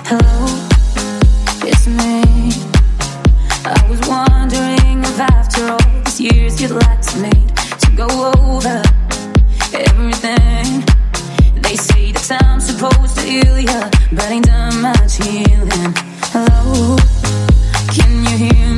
Hello, it's me. I was wondering if after all these years you'd like me to go over everything. They say that time's supposed to heal ya, but ain't done much healing. Hello, can you hear me?